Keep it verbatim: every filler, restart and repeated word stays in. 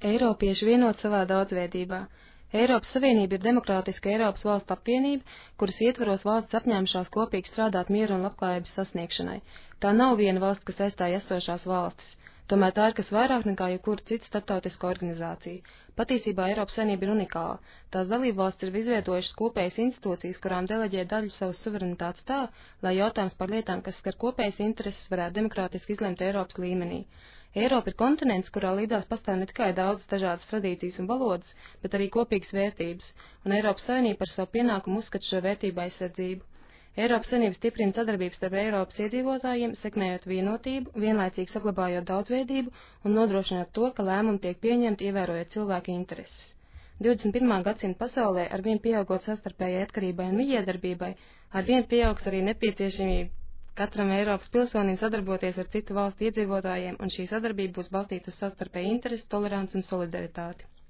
Eiropieši vienot savā daudzveidībā. Eiropas Savienība ir demokrātiska Eiropas valstu apvienība, kuras ietvaros valsts apņēmušās kopīgi strādāt mieru un labklājības sasniegšanai. Tā nav viena valsts, kas aizstāja esošās valstis. Tomēr tā ir kas vairāk nekā jebkura cita starptautiska organizācija. Patiesībā Eiropas Savienība ir unikāla. Tās dalībvalstis ir izveidojušas kopējas institūcijas, kurām deleģē daļu savas suverenitātes tā, lai jautājums par lietām, kas skar kopējas intereses, varētu demokrātiski izlemt Eiropas līmenī. Eiropa ir kontinents, kurā līdzās pastāv ne tikai daudzas dažādas tradīcijas un valodas, bet arī kopīgas vērtības, un Eiropas Savienība par savu pienākumu uzskata šo vērtību aizsardzību. Eiropas Savienība stiprina sadarbības starp Eiropas iedzīvotājiem, sekmējot vienotību, vienlaicīgi saglabājot daudzveidību un nodrošinot to, ka lēmumi tiek pieņemti, ievērojot cilvēku intereses. divdesmit pirmā gadsimta pasaulē arvien pieaugot sastarpējai atkarībai un mijiedarbībai, arvien pieaugs arī nepieciešamība katram Eiropas pilsonim sadarboties ar citu valstu iedzīvotājiem, un šī sadarbība būs balstīta uz savstarpēju interesi, toleranci un solidaritāti.